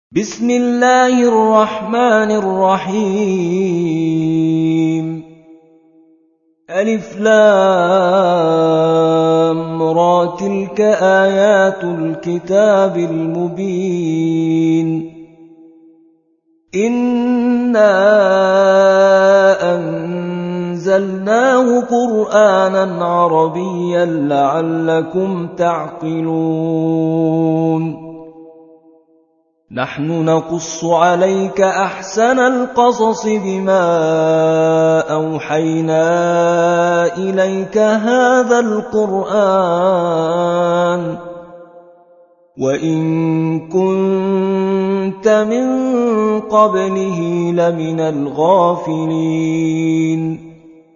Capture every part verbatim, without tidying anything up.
بسم الله الرحمن الرحيم ألف لام را تلك آيات الكتاب المبين إنا أنزلناه قرآنا عربيا لعلكم تعقلون نحن نقص عليك أحسن القصص بما أوحينا إليك هذا القرآن وإن كنت من قبله لمن الغافلين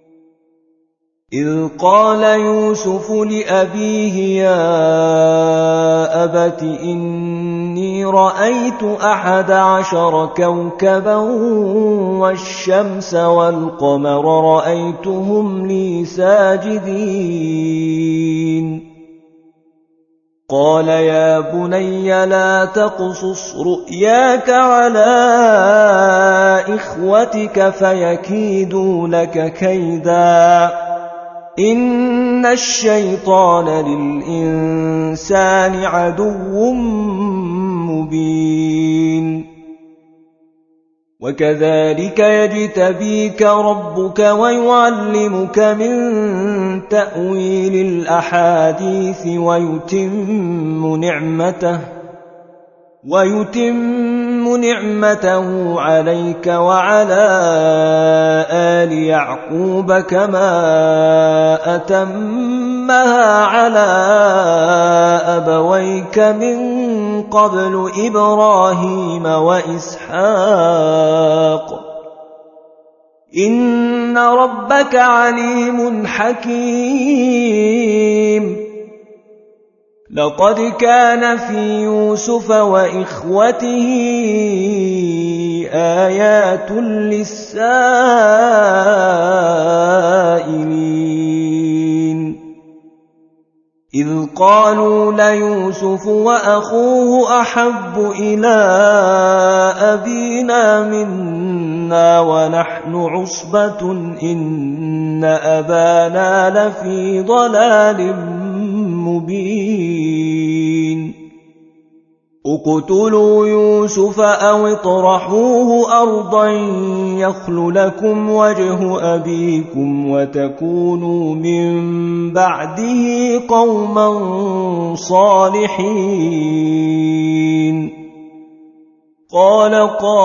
إذ قال يوسف لأبيه يا أبت إني رأيت أحد عشر كوكبا والشمس والقمر رأيتهم لي ساجدين قال يا بني لا تقصص رؤياك على إخوتك فيكيدوا لك كيدا إن الشيطان للإنسان عدو مبين وكذلك يجتبيك ربك ويعلمك من تأويل الأحاديث ويتم نعمته ويتم نعمته عليك وعلى آل يعقوب كما أتمها على أبويك من قبل إبراهيم وإسحاق إن ربك عليم حكيم لقد كان في يوسف وإخوته آيات للسائلين إذ قالوا ليوسف وأخوه أحب إلى أبينا منا ونحن عصبة إن أبانا لفي ضلال مبين اقتلوا يوسف أو اطرحوه أرضا يخل لكم وجه أبيكم وتكونوا من بعده قوما صالحين قال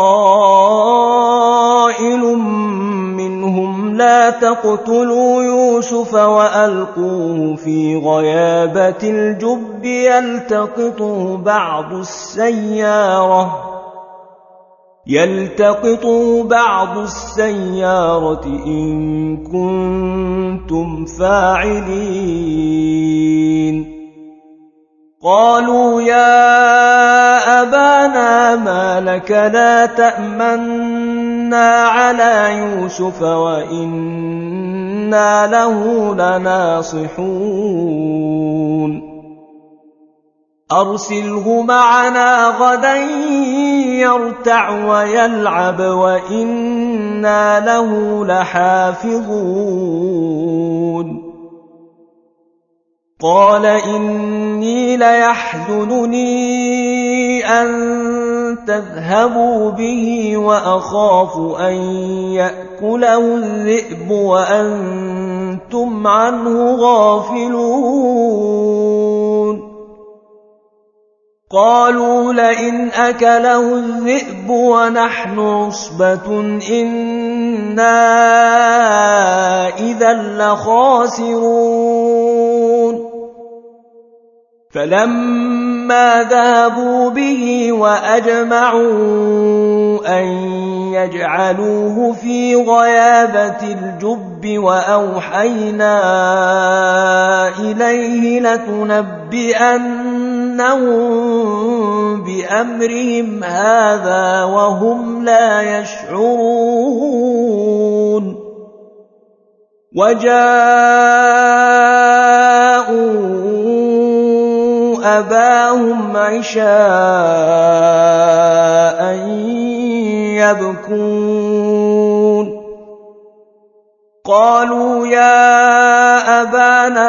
قائل منهم لا تقتلوا يوسف وألقوه في غيابة الجب يلتقطه بعض السيارة يلتقطه بعض السيارة إن كنتم فاعلين قالوا يا أبانا ما لك لا تأمنا على يوسف وإنا له لناصحون أرسله معنا غدا يرتع ويلعب وإنا له لحافظون قال إني ليحزنني أن تذهبوا به وأخاف أن يأكله الذئب وأنتم عنه غافلون قالوا لئن أكله الذئب ونحن عصبة إنا إذا لخاسرون فلما ذهبوا به وأجمعوا أن يجعلوه في غيابة الجب وأوحينا إليه لتنبئنهم بأمرهم هذا وهم لا يشعرون وجاءوا أباهم عشاء يبكون قالوا يا أبانا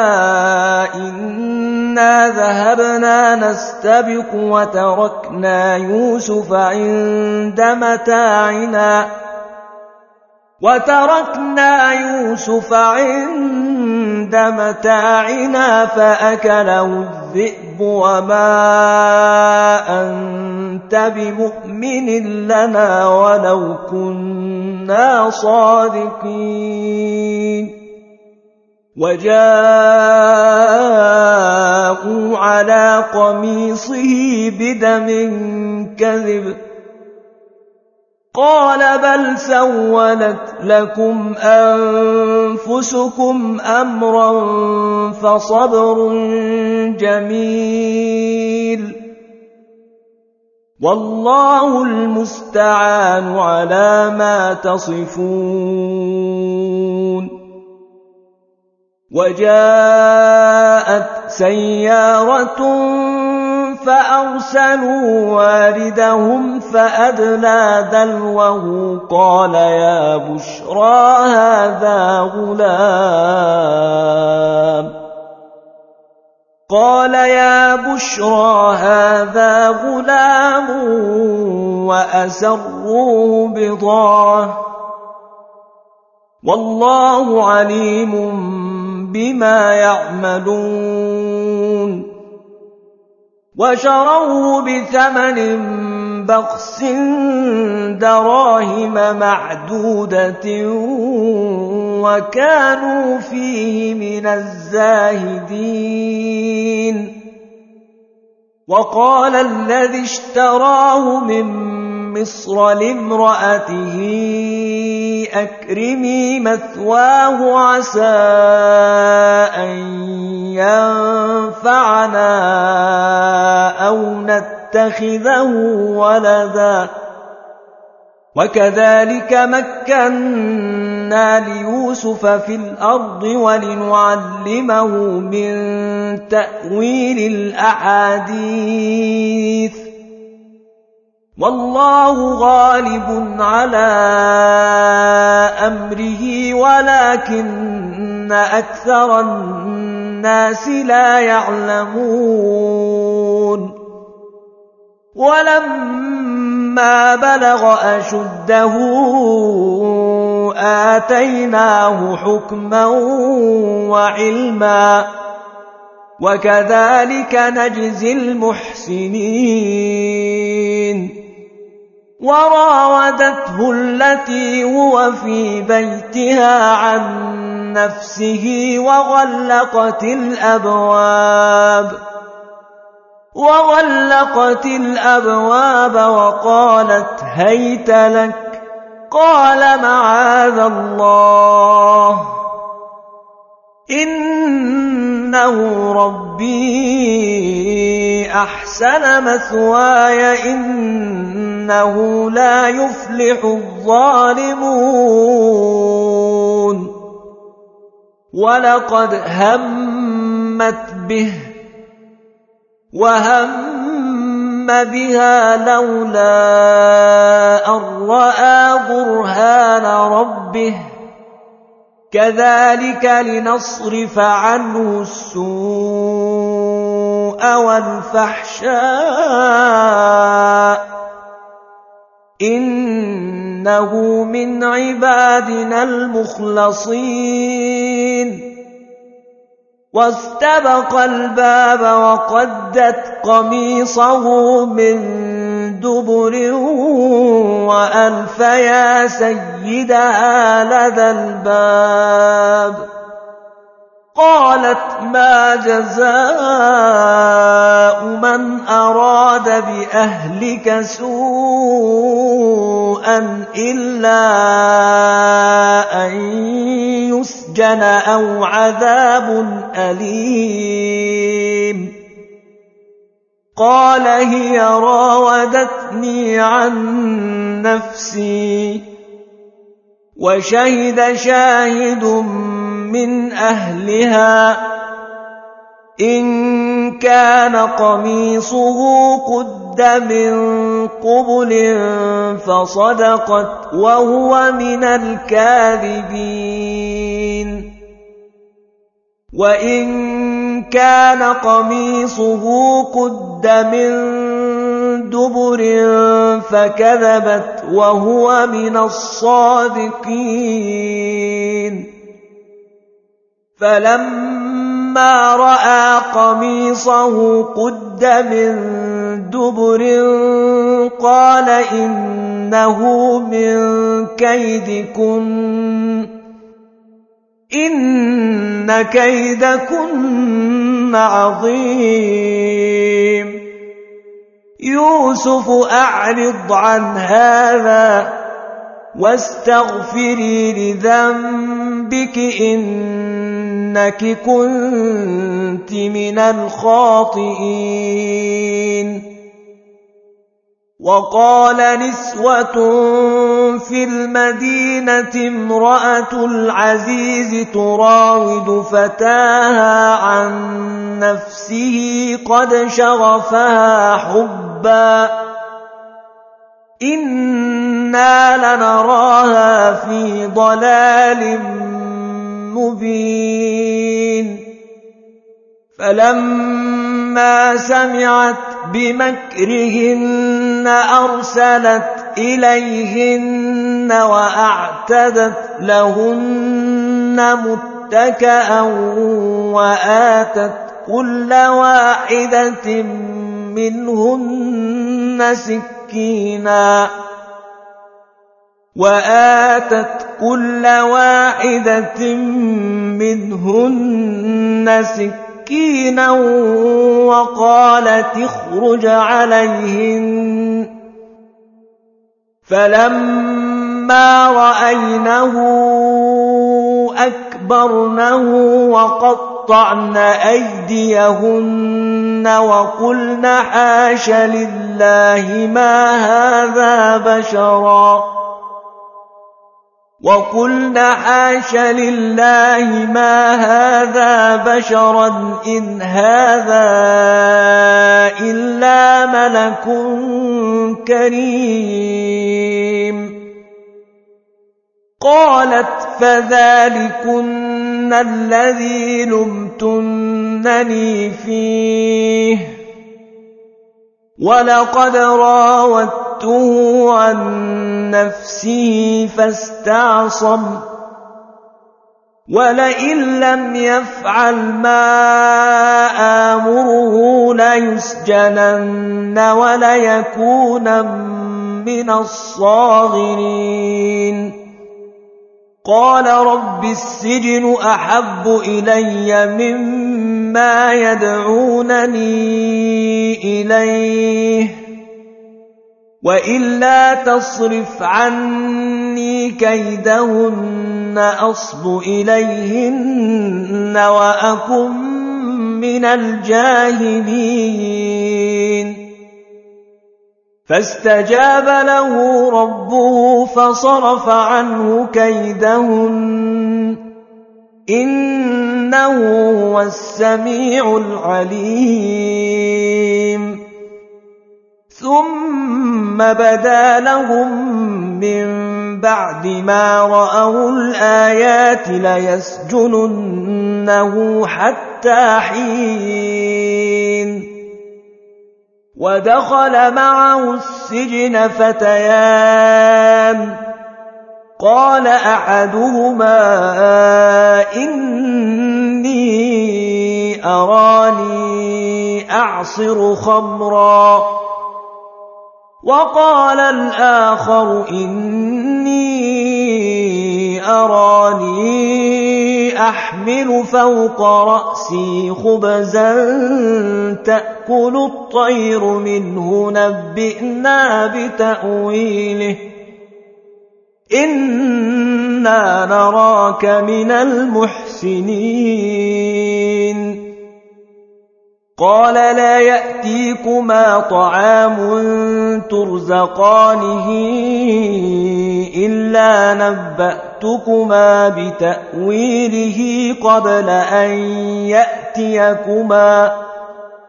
إنا ذهبنا نستبق وتركنا يوسف عند متاعنا وتركنا يوسف عند متاعنا فأكله الذئب وما أنت بمؤمن لنا ولو كنا صادقين وجاءوا على قميصه بدم كذب قال بل سولت لكم أنفسكم أمرا فصبر جميل والله المستعان على ما تصفون وجاءت سيارة فأرسلوا واردهم فأدلى دلوه قال يا بشرى هذا غلام قال يا بشرى هذا غلام وأسروه بضاعة والله عليم بما يعملون وشروه بثمن بخس دراهم معدودة وكانوا فيه من الزاهدين وقال الذي اشتراه من مصر لامرأته أكرمي مثواه عسى أن ينفعنا أو نتخذه ولدا وكذلك مكنا ليوسف في الأرض ولنعلمه من تأويل الأحاديث والله غالب على أمره ولكن أكثر الناس لا يعلمون ولما بلغ أشده آتيناه حكما وعلما وكذلك نجزي المحسنين وراودته التي هو في بيتها عن نفسه وغلقت الأبواب وغلقت الأبواب وقالت هيت لك قال معاذ الله إنه ربي أحسن مثواي إنه لا يفلح الظالمون ولقد همت به وهم بها لولا أن رأى برهان ربه كذلك لنصرف عنه السوء والفحشاء إنه من عبادنا المخلصين واستبق الباب وقدت قميصه من دبر وألف يا سيدها لدى الباب قالت ما جزاء من أراد بأهلك سوءا إلا أن يسجن أو عذاب أليم قال هي راودتني عن نفسي وشهد شاهد من أهلها إن كان قميصه قد من قبل فصدقت وهو من الكاذبين وإن كان قميصه قد من دبر فكذبت وهو من الصادقين فلما رأى قميصه قد من دبر قال إنه من كيدكن إن كيدكن عظيم يوسف أعرض عن هذا واستغفري لذنبك إنك كنت من الخاطئين وقال نسوة في المدينة امرأة العزيز تراود فتاها عن نفسه قد شغفها حبا إنا لنراها في ضلال مبين فلما سمعت بمكرهن أرسلت إليهن وأعتدت لهن متكئا وآتت كل واحدة منهن سكينا وآتت كل واحدة منهن سكينا وقالت اخرج عليهن فلما رأينه أكبرنه وقطعن أيديهن وقلن حاش لله ما هذا بشرا وقلن حاش لله ما هذا بشرا إن هذا إلا ملك كريم قالت فذلكن الذي لمتنني فيه ولقد راودته عن نفسه فاستعصم ولئن لم يفعل ما آمره ليسجنن وليكون من الصاغرين قال رب السجن أحب إلي مما يدعونني إليه وإلا تصرف عني كيدهن أصب إليهن وأكن من الجاهلين فاستجاب له ربه فصرف عنه كيدهن إنه هو السميع العليم ثم بدا لهم من بعد ما رأوا الآيات ليسجننه حتى حين ودخل معه السجن فتيان قال أحدهما إني أراني أعصر خمرا وقال الآخر إني أراني أحمل فوق رأسي خبزا تأكل الطير منه نبئنا بتأويله إنا نراك من المحسنين قال لا يأتيكما طعام ترزقانه إلا نبأتكما بتأويله قبل أن يأتيكما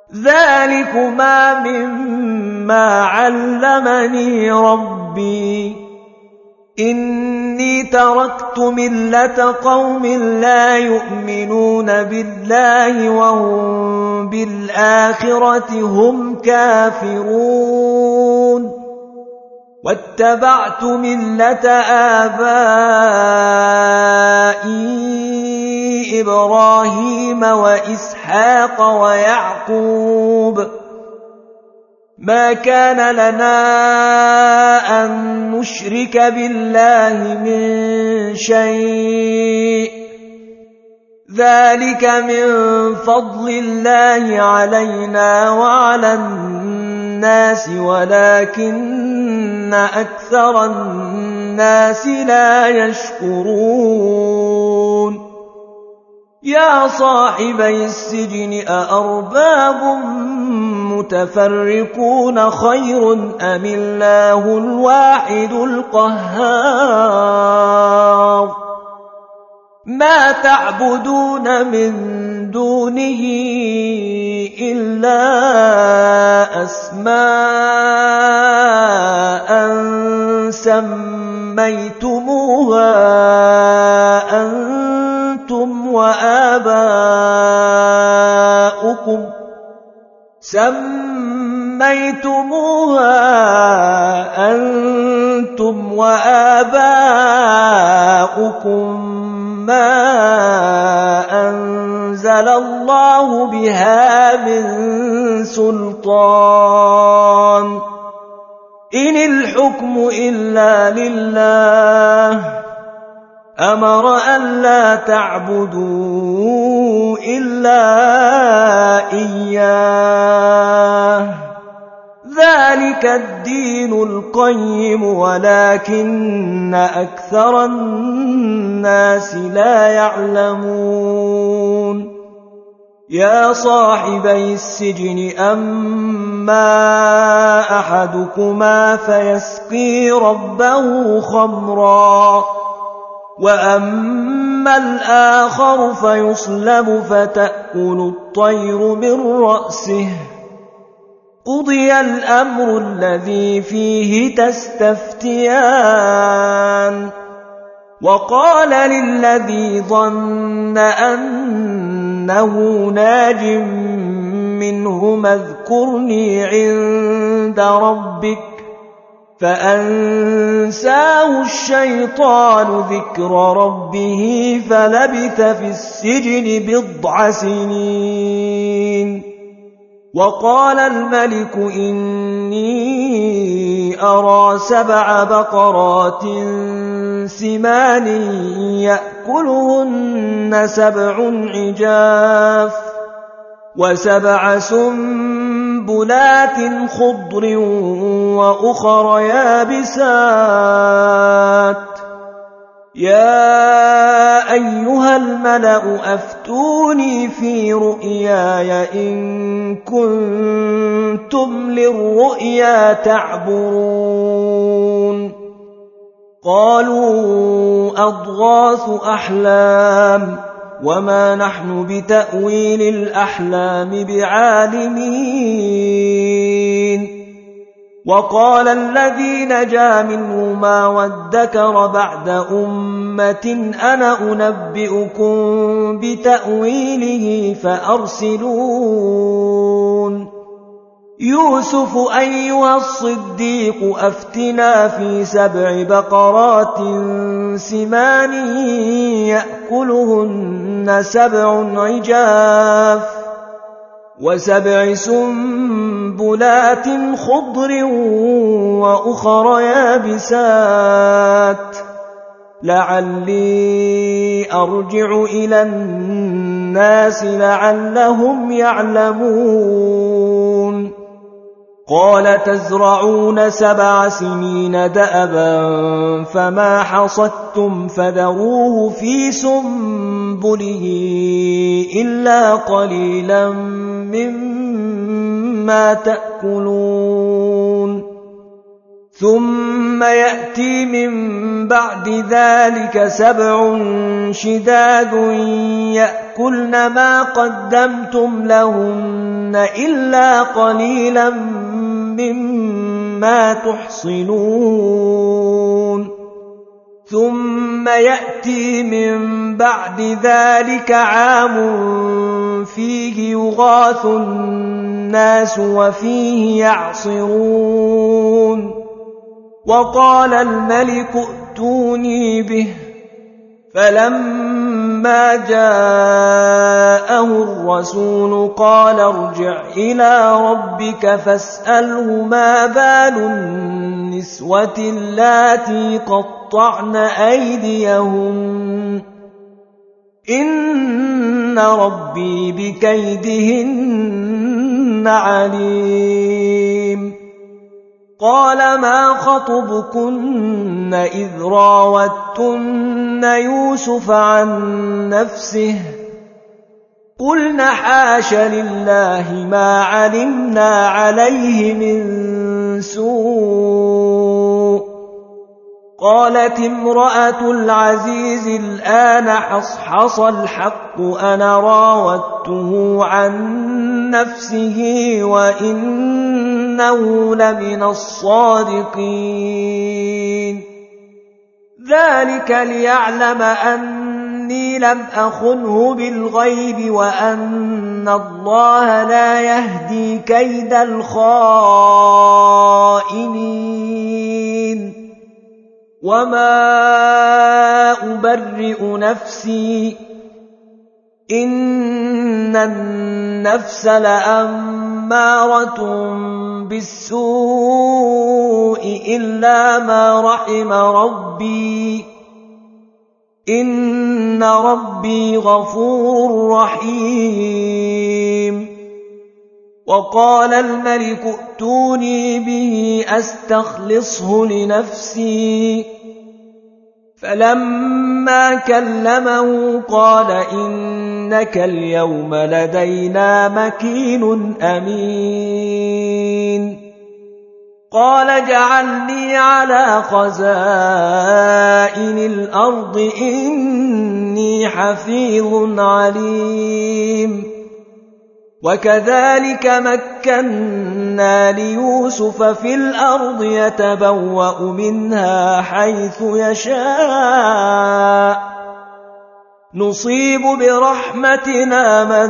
ذلكما مما علمني ربي إني تركت ملة قوم لا يؤمنون بالله وهم بالآخرة هم كافرون واتبعت ملة آبائي إبراهيم وإسحاق ويعقوب ما كان لنا أن نشرك بالله من شيء ذلك من فضل الله علينا وعلى الناس ولكن أكثر الناس لا يشكرون يا صاحبي السجن أأرباب متفرقون خير أم الله الواحد القهار ما تعبدون من دونه إلا أسماء سميتموها أنتم وآباؤكم سميتموها أنتم وآباؤكم ما أنزل الله بها من سلطان إن الحكم إلا لله أمر أن لا تعبدوا إلا إياه ذلك الدين القيم ولكن أكثر الناس لا يعلمون يا صاحبي السجن أما أحدكما فيسقي ربه خمرا وأما الآخر فيصلب فتأكل الطير من رأسه قضي الأمر الذي فيه تستفتيان وقال للذي ظن أنه ناج منهما اذكرني عند ربك فأنساه الشيطان ذكر ربه فلبث في السجن بضع سنين وقال الملك إني أرى سبع بقرات سمان يأكلهن سبع عجاف وسبع سنبلات خضر وأخر يابسات يا أيها الملأ أفتوني في رؤياي إن كنتم للرؤيا تعبرون قالوا أضغاث أحلام وما نحن بتأويل الأحلام بعالمين وقال الذي نجا منهما وادكر بعد أمة أنا أنبئكم بتأويله فأرسلون يوسف أيها الصديق أفتنا في سبع بقرات سمان يأكلهن سبع عجاف وسبع سنبلات خضر وأخر يابسات لعلي أرجع إلى الناس لعلهم يعلمون قال تزرعون سبع سنين دأبا فما حصدتم فذروه في سنبله إلا قليلا مما تأكلون ثم يأتي من بعد ذلك سبع شداد يأكلن ما قدمتم لهن إلا قليلا مما تحصنون ثم يأتي من بعد ذلك عام فيه يغاث الناس وفيه يعصرون وقال الملك ائتوني به فلما جاءه الرسول قال ارجع إلى ربك فاسأله ما بال النسوة اللاتي قطعن أيديهن إن ربي بكيدهن عليم قال ما خطبكن إذ راوتن يوسف عن نفسه قلن حاش لله ما علمنا عليه من سوء قالت امرأة العزيز الآن حصحص الحق أنا راودته عن نفسه وإنه لمن الصادقين ذلك ليعلم أني لم أخنه بالغيب وأن الله لا يهدي كيد الخائنين وما أبرئ نفسي إن النفس لأمارة بالسوء إلا ما رحم ربي إن ربي غفور رحيم وقال الملك ائتوني به أستخلصه لنفسي فلما كلمه قال إنك اليوم لدينا مكين أمين قال اجعلني على خزائن الأرض إني حفيظ عليم وكذلك مكنا ليوسف في الأرض يتبوأ منها حيث يشاء نصيب برحمتنا من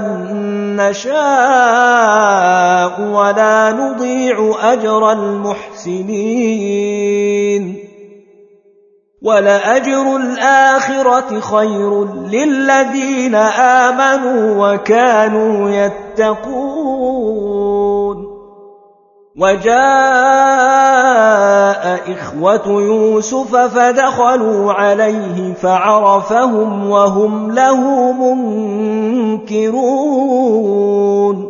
نشاء ولا نضيع أجر المحسنين ولأجر الآخرة خير للذين آمنوا وكانوا يتقون وجاء إخوة يوسف فدخلوا عليه فعرفهم وهم له منكرون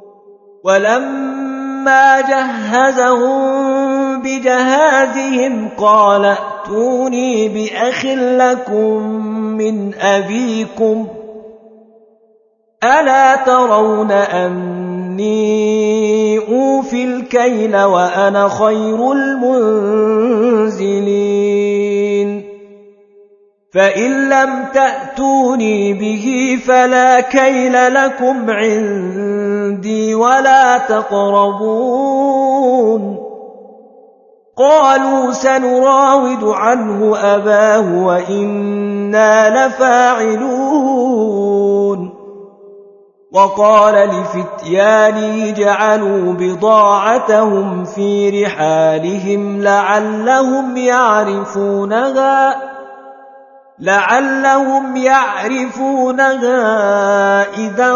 ولما جهزهم بجهازهم قال ائتوني بأخ لكم من أبيكم ألا ترون أني أوفي الكيل وأنا خير المنزلين فإن لم تأتوني به فلا كيل لكم عندي ولا تقربون قالوا سنراود عنه أباه وإنا لفاعلون وقال لفتيانه جعلوا بضاعتهم في رحالهم لعلهم يعرفونها لعلهم يعرفونها إذا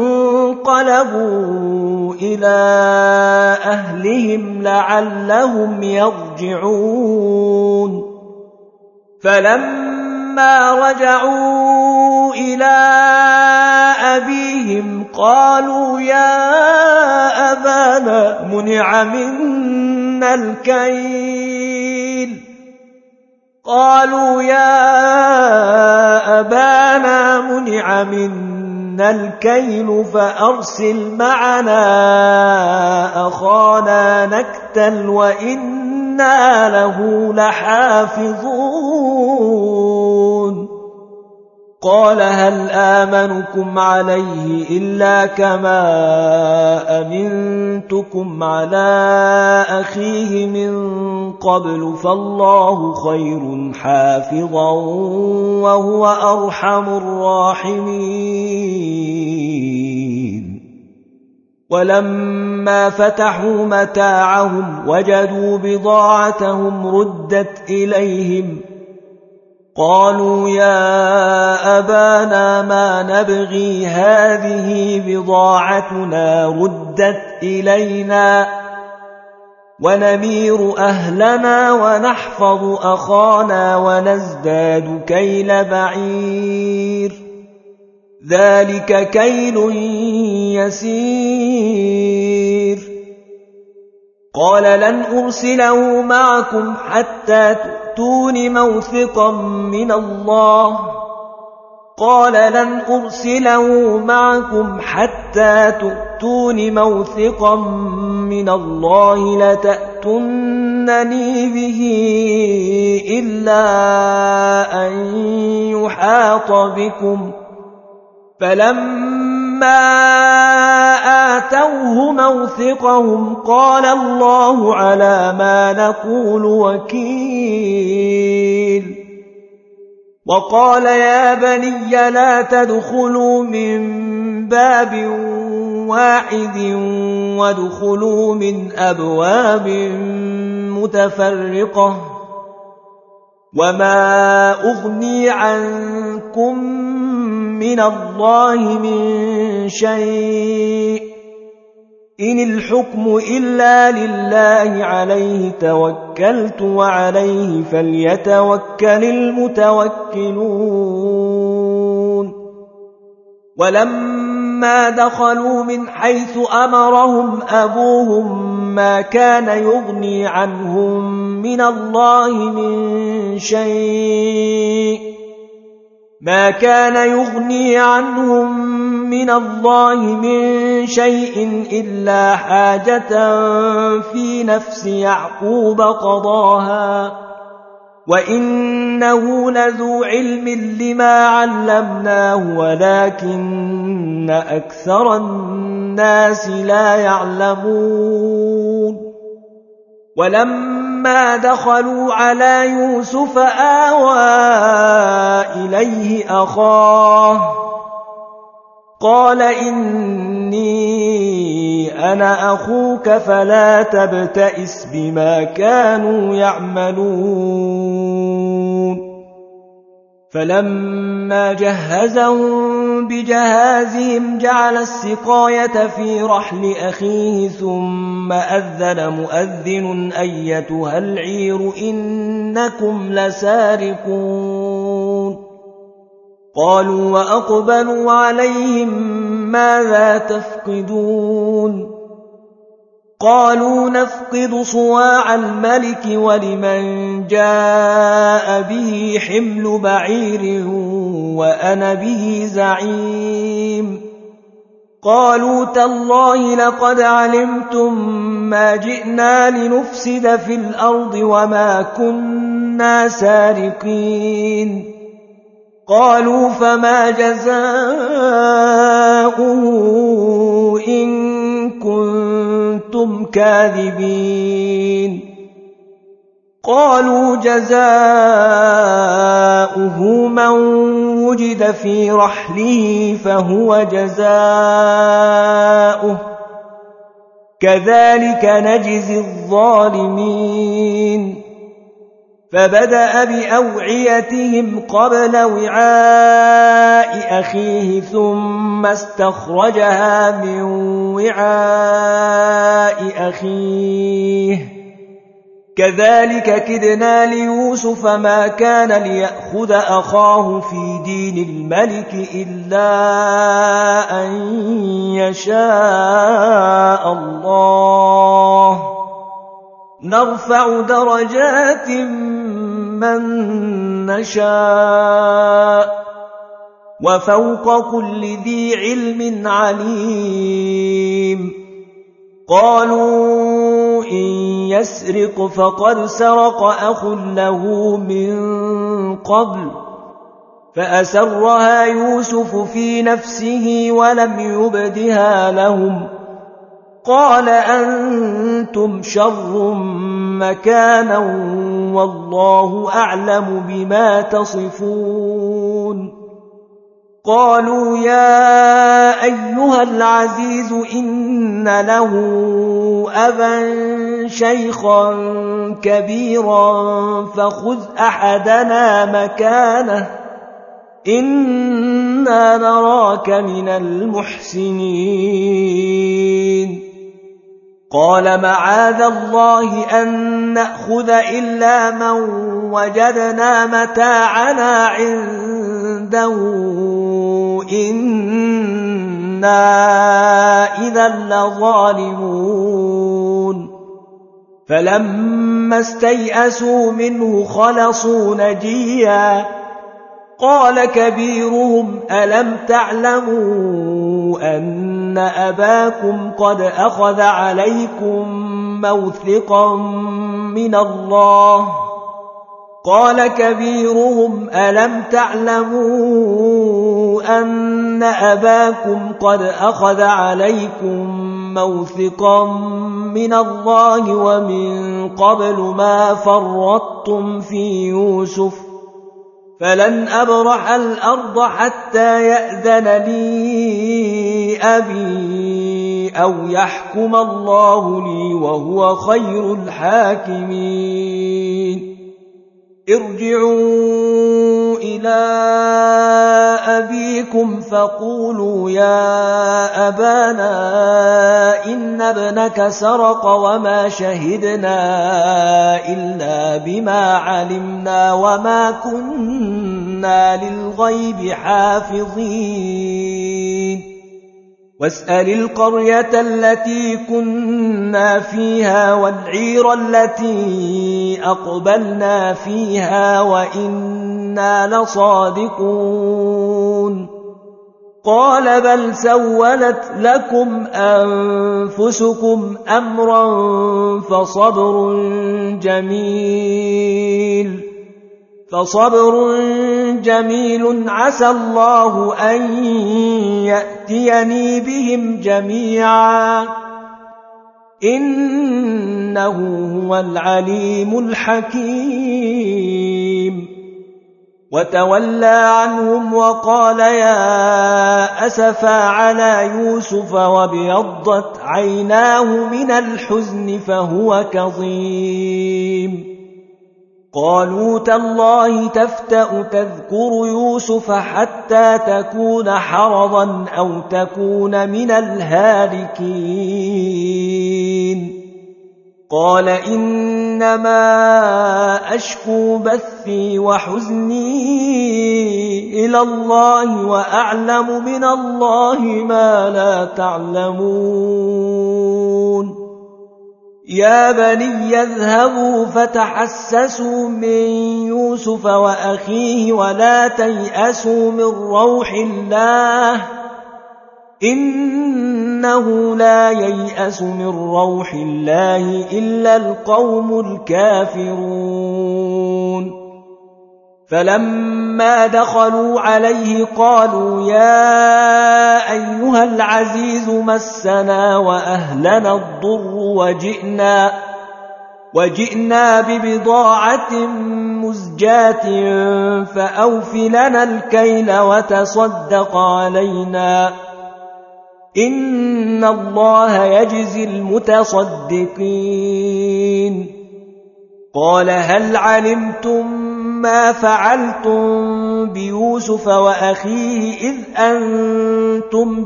انقلبوا إلى أهلهم لعلهم يرجعون فلما رجعوا إلى أبيهم قالوا يا أبانا منع منا الكيل قالوا يا أبانا منع منا الكيل فأرسل معنا أخانا نكتل وإنا له لحافظون قال هل آمنكم عليه إلا كما أمنتكم على أخيه من قبل فالله خير حافظا وهو أرحم الراحمين. ولما فتحوا متاعهم وجدوا بضاعتهم ردت إليهم قالوا يا أبانا ما نبغي هذه بضاعتنا ردت إلينا ونمير أهلنا ونحفظ أخانا ونزداد كيل بعير ذلك كيل يسير. قال لن أرسله معكم حتى تؤتون موثقا من الله قال لن أرسله معكم حتى تؤتون موثقا من الله لتأتونني به إلا أن يحاط بكم فلما آتوه موثقهم قال الله على ما نقول وكيل. وقال يا بني لا تدخلوا من باب واحد وادخلوا من أبواب متفرقة وما أغني عنكم من الله من شيء إن الحكم إلا لله عليه توكلت وعليه فليتوكل المتوكلون. ولما دخلوا من حيث أمرهم أبوهم ما كان يغني عنهم من الله من شيء ما كان يغني عنهم من الله من شيء إلا حاجة في نفس يعقوب قضاها وإنه لذو علم لما علمناه ولكن أكثر الناس لا يعلمون. ولما دخلوا على يوسف آوى إليه أخاه قال إني أنا أخوك فلا تبتئس بما كانوا يعملون. فلما جهزهم بجهازهم جعل السقاية في رحل أخيه ثم أذن مؤذن أيتها العير إنكم لسارقون. قالوا وأقبلوا عليهم ماذا تفقدون قالوا نفقد صواع الملك ولمن جاء به حمل بعير وأنا به زعيم. قالوا تالله لقد علمتم ما جئنا لنفسد في الأرض وما كنا سارقين. قالوا فما جزاؤه إن كنتم كاذبين. قالوا جزاؤه من وجد في رحله فهو جزاؤه كذلك نجزي الظالمين. فبدأ بأوعيتهم قبل وعاء أخيه ثم استخرجها من وعاء أخيه كذلك كدنا ليوسف ما كان ليأخذ أخاه في دين الملك إلا أن يشاء الله نرفع درجات من نشاء وفوق كل ذي علم عليم. قالوا إن يسرق فقد سرق أخ له من قبل فأسرها يوسف في نفسه ولم يبدها لهم قال أنتم شر مكانا والله أعلم بما تصفون قالوا يا أيها العزيز إن له أبا شيخا كبيرا فخذ أحدنا مكانه إنا نراك من المحسنين قال معاذ الله أن نأخذ إلا من وجدنا متاعنا عنده إنا إذا لظالمون فلما استيئسوا منه خلصوا نجيا قال كبيرهم ألم تعلموا أن أباكم قد أخذ عليكم موثقا من الله قال كبيرهم ألم تعلموا أن أباكم قد أخذ عليكم موثقا من الله ومن قبل ما فرطتم في يوسف فلن أبرح الأرض حتى يأذن لي أبي أو يحكم الله لي وهو خير الحاكمين ارجعوا إلى أبيكم فقولوا يا أبانا إن ابنك سرق وما شهدنا إلا بما علمنا وما كنا للغيب حافظين واسأل القرية التي كنا فيها والعير التي أقبلنا فيها وإنا لصادقون قال بل سولت لكم أنفسكم أمرا فصبر جميل فصبر جميل عسى الله أن يأتيني بهم جميعا إنه هو العليم الحكيم وتولى عنهم وقال يا أسفا على يوسف وابيضت عيناه من الحزن فهو كظيم قالوا تالله تفتأ تذكر يوسف حتى تكون حرضا أو تكون من الهالكين قال إنما أشكو بثي وحزني إلى الله وأعلم من الله ما لا تعلمون يا بني يذهبوا فتحسسوا من يوسف وأخيه ولا تيأسوا من روح الله إنه لا ييأس من روح الله إلا القوم الكافرون فلما دخلوا عليه قالوا يا أيها العزيز مسنا وأهلنا الضر وجئنا وجئنا ببضاعة مزجاة فأوف لنا الكيل وتصدق علينا إن الله يجزي المتصدقين قال هل علمتم ما فعلتم بيوسف وأخيه إذ أنتم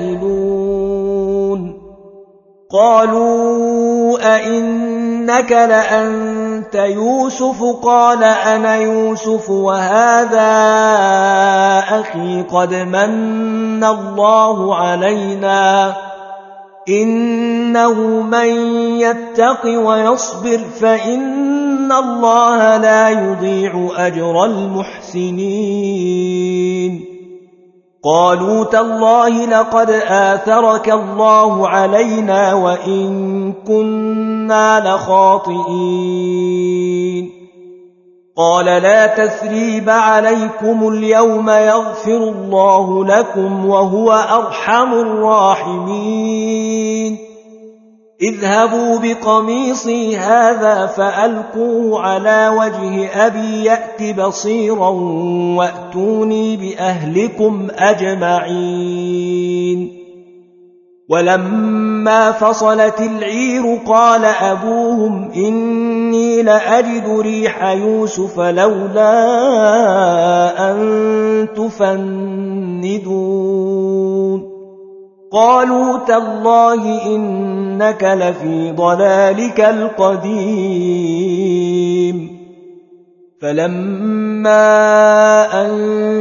جاهلون قالوا أئنك لأنت يوسف قال أنا يوسف وهذا أخي قد من الله علينا إنه من يتق ويصبر فإن الله لا يضيع أجر المحسنين قالوا تالله لقد آثرك الله علينا وإن كنا لخاطئين قال لا تثريب عليكم اليوم يغفر الله لكم وهو أرحم الراحمين اذهبوا بقميصي هذا فألقوه على وجه أبي يأت بصيرا وأتوني بأهلكم أجمعين ولما فصلت العير قال أبوهم إني لأجد ريح يوسف لولا أن تفندون قالوا تالله إنك لفي ضلالك القديم فلما أن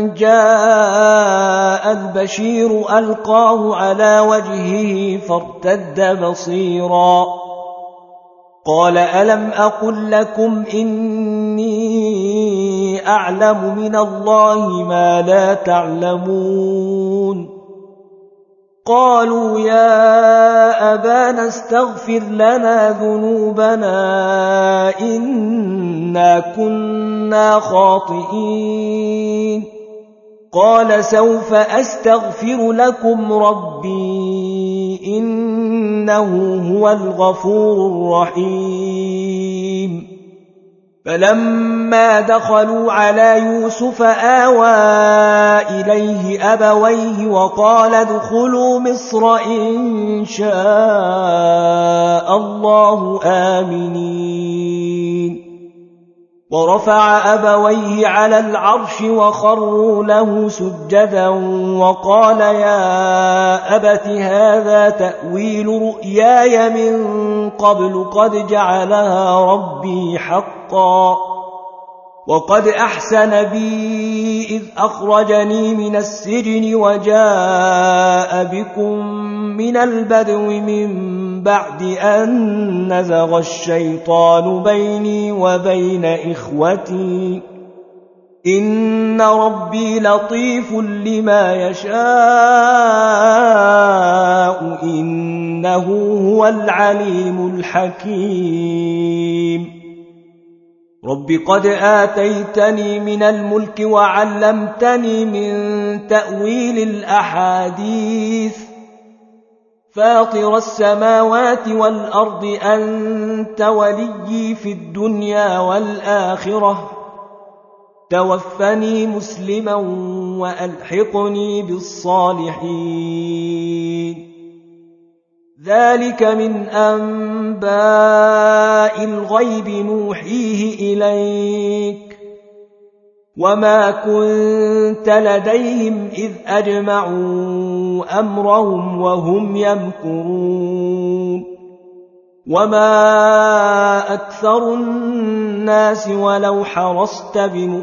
جاء البشير ألقاه على وجهه فارتد بصيرا قال ألم أقل لكم إني أعلم من الله ما لا تعلمون قالوا يا أبانا استغفر لنا ذنوبنا إنا كنا خاطئين قال سوف أستغفر لكم ربي إنه هو الغفور الرحيم فلما دخلوا على يوسف آوى إليه أبويه وقال ادخلوا مصر إن شاء الله آمنين ورفع أبويه على العرش وخروا له سجدا وقال يا أبت هذا تأويل رؤياي من قبل قد جعلها ربي حقا وقد أحسن بي إذ أخرجني من السجن وجاء بكم من البدو من بعد أن نزغ الشيطان بيني وبين إخوتي إن ربي لطيف لما يشاء إنه هو العليم الحكيم رب قد آتيتني من الملك وعلمتني من تأويل الأحاديث فاطر السماوات والأرض أنت وليي في الدنيا والآخرة توفني مسلما وألحقني بالصالحين ذلك من أنباء الغيب نوحيه إليك وما كنت لديهم إذ أجمعوا أمرهم وهم يمكرون وما أكثر الناس ولو حرصت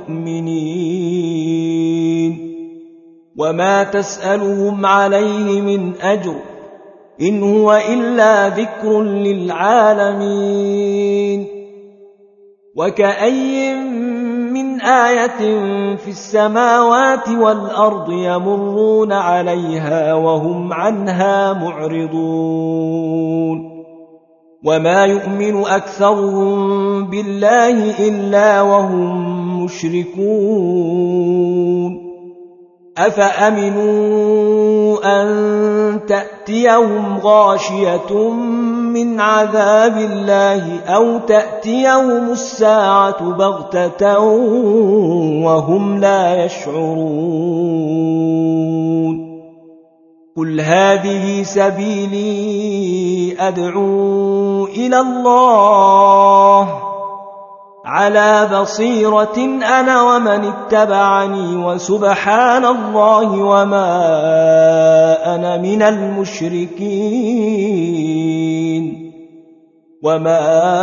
بمؤمنين وما تسألهم عليه من أجر إن هو إلا ذكر للعالمين وكأي من آية في السماوات والأرض يمرون عليها وهم عنها معرضون وما يؤمن أكثرهم بالله إلا وهم مشركون أفأمنوا أن تأتيهم غاشية من عذاب الله أو تأتيهم الساعة بغتة وهم لا يشعرون قل هذه سبيلي أدعو إلى الله على بصيرة أنا ومن اتبعني وسبحان الله وما أنا من المشركين وما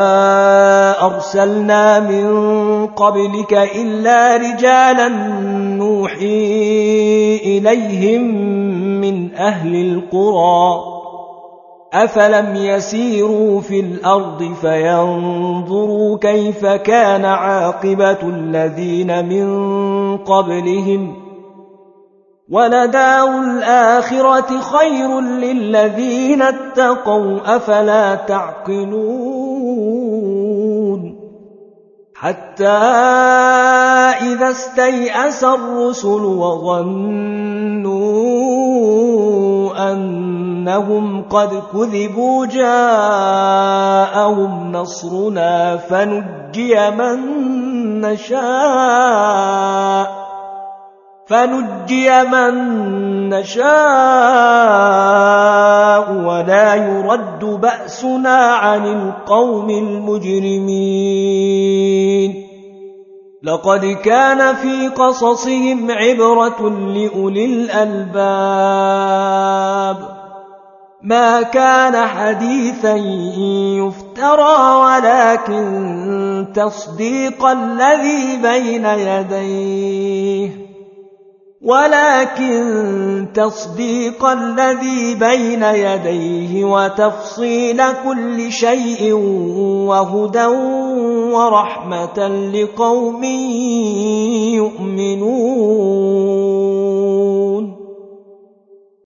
أرسلنا من قبلك إلا رجالا نوحي إليهم من أهل القرى أفلم يسيروا في الأرض فينظروا كيف كان عاقبة الذين من قبلهم ولدار الآخرة خير للذين اتقوا أفلا تعقلون حتى إذا استيأس الرسل وظنوا أنهم قد كذبوا جاءهم نصرنا فنجي من نشاء فنجي من نشاء ولا يرد بأسنا عن القوم المجرمين لقد كان في قصصهم عبرة لأولي الألباب ما كان حديثا يفترى ولكن تصديق الذي بين يديه ولكن تصديق الذي بين يديه وتفصيل كل شيء وهدى ورحمة لقوم يؤمنون